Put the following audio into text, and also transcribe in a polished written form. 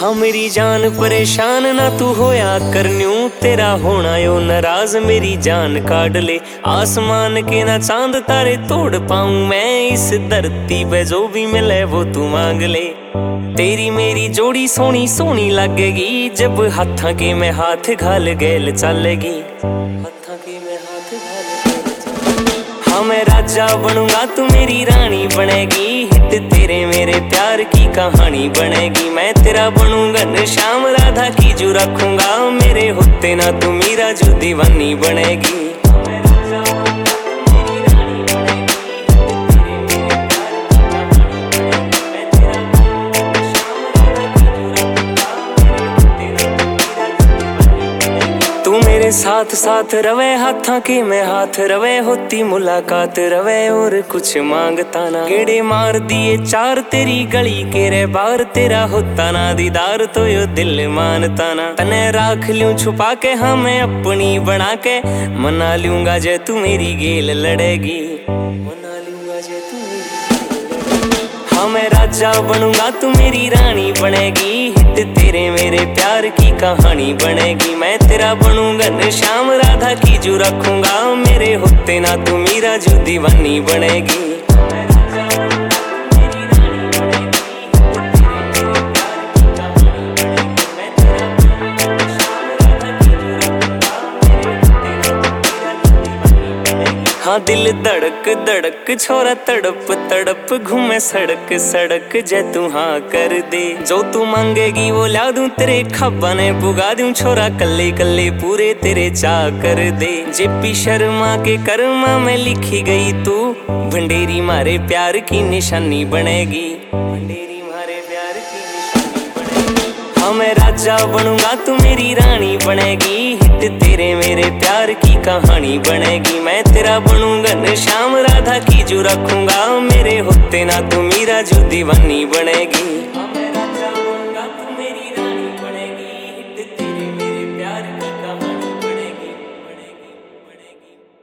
हाँ मेरी जान परेशान ना तू होया करन्यू, तेरा होना यो नाराज मेरी जान काट ले। आसमान के ना चांद तारे तोड़ पाऊं मैं, इस धरती पे जो भी मिले वो तू मांग ले। तेरी मेरी जोड़ी सोनी सोनी लगेगी, जब हाथा के मैं हाथ घाल गेल चलेगी। हाथा के मैं हाथ घाल, हाँ मैं राजा बनूंगा तू मेरी रानी बनेगी। हिट तेरे मेरे प्यार की कहानी बनेगी। मैं तेरा बनूंगा श्याम राधा की जो रखूंगा, मेरे होते ना तू मीरा जो दीवानी बनेगी। तू मेरे साथ साथ रवे, हाथा के मैं हाथ रवे, होती मुलाकात रवे और कुछ मांगता ना। गेड़े मार दिए चार तेरी गली के रे बार, तेरा होता ना दीदार तो यो दिल मानता ना। तने राख लूं छुपा के, हाँ मैं अपनी बना के, मना लूंगा जे तू मेरी गेल लड़ेगी। मना लूंगा जे तू हाँ मैं राजा बनूंगा तू मेरी रानी बनेगी। हिट तेरे मेरे प्यार की कहानी बनेगी। मैं तेरा बनूंगा श्याम राधा की जो रखूंगा, मेरे होते ना तू मीरा जो दीवानी बनेगी। हाँ दिल धड़क धड़क छोरा तड़प तड़प घूमे सड़क सड़क, जे तू हाँ कर दे। जो तू मांगेगी वो ला दूं तेरे खब्बा ने पुगा दूं, छोरा कल्ले कल्ले पूरे तेरे चाह कर दे। जेपी शर्मा के कर्मा में लिखी गई तू, भंडेरी मारे प्यार की निशानी बनेगी। भंडेरी मारे प्यार की निशानी बनेगी। हाँ मैं राजा बनूंगा तू मेरी रानी बनेगी। हिट तेरे मेरे प्यार की कहानी बनेगी। मैं तेरा बनूंगा श्याम राधा की जो रखूंगा, मेरे होते ना तू मीरा जो दीवानी बनेगी।